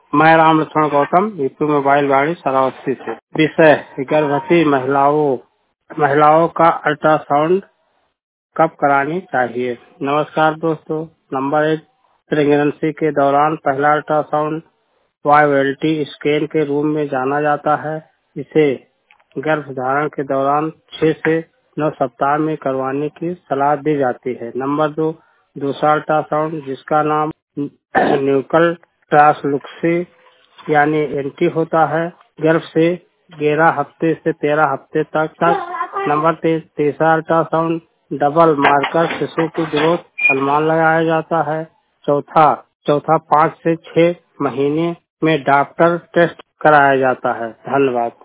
मैं Ram Lakshman Gautam, UP mobile Vani Shravasti से। विषय गर्भवती महिलाओं का अल्ट्रासाउंड कब करानी चाहिए। नमस्कार दोस्तों। नंबर 1, प्रेगनेंसी के दौरान पहला अल्ट्रासाउंड वायबिलिटी स्कैन के रूप में जाना जाता है। इसे गर्भधारण के दौरान 6 से 9 सप्ताह में करवाने की सलाह दी जाती है। नंबर 2, दूसरा अल्ट्रासाउंड जिसका नाम न्यूकल ट्रांसलूक्सी यानी एनटी होता है, गर्भ से 11 हफ्ते से 13 हफ्ते तक। नंबर 3, तीसरा अल्ट्रासाउंड डबल मार्कर शिशु की ग्रोथ अनुमान लगाया जाता है। चौथा 5 से 6 महीने में डॉप्लर टेस्ट कराया जाता है। धन्यवाद।